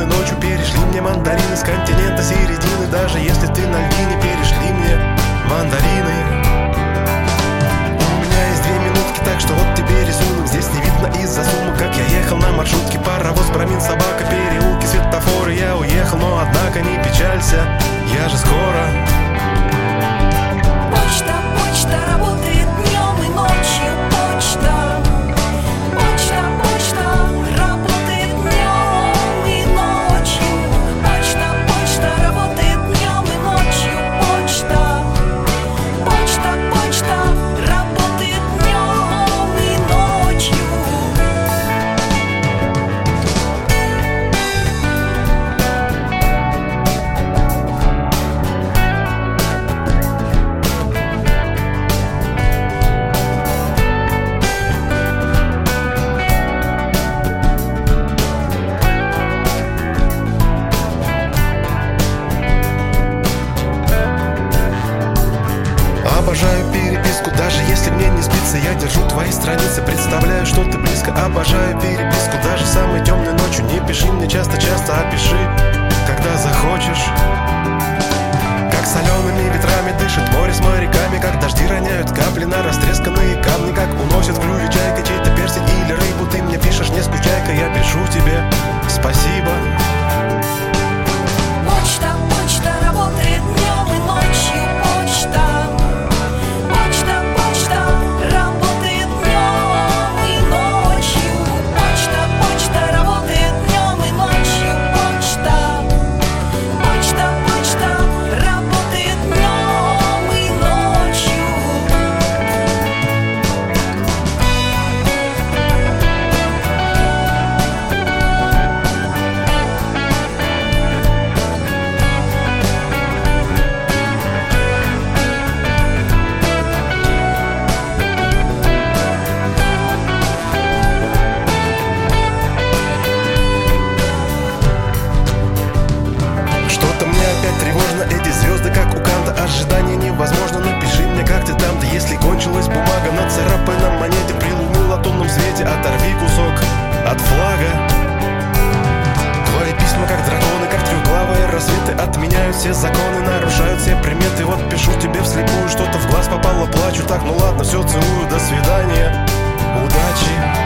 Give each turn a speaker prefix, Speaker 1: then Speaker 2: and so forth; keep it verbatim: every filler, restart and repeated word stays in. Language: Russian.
Speaker 1: темной ночью перешли мне мандарины с континента середины. Даже если ты на льдине, перешли мне мандарины. У меня есть две минутки, так что вот тебе рисунок. Здесь не видно из-за сумок, как я ехал на маршрутке. Паровоз, промин, собака, переулки, светофоры. Я уехал, но однако не печалься, я же скоро.
Speaker 2: Почта, почта работает днем и ночью. Почта, почта, почта работает днем и ночью. Почта, почта работает днем и ночью. Почта, почта, почта работает днем и ночью.
Speaker 1: Обожаю переписку, даже если мне не спится. Я держу твои страницы, представляю, что ты близко. Обожаю переписку, даже самой темной ночью. Не пиши мне часто-часто, а пиши, когда захочешь. Как солеными ветрами дышит море с моряками, как дожди роняют капли на растресканные камни, как уносит в клюве чайка чей-то персик или рыбу. Ты мне пишешь, не скучай-ка, я пишу тебе спасибо.
Speaker 2: Почта, почта работает днем и ночью. Почта, почта, почта работает днем и ночью. Почта, почта работает днем и ночью. Почта, почта, почта работает днем и ночью.
Speaker 1: Что-то мне опять тревожно, эти звезды как у Канта. Ожидание невозможно, напиши мне, как ты там. Да если кончилась бумага, нацарапай на монете. При лунном латунном свете оторви кусок от флага. Твои письма как драконы, как трехглавые рассветы. Отменяют все законы, нарушают все приметы. Вот пишу тебе вслепую, что-то в глаз попало, плачу. Так, ну ладно, все, целую, до свидания, удачи.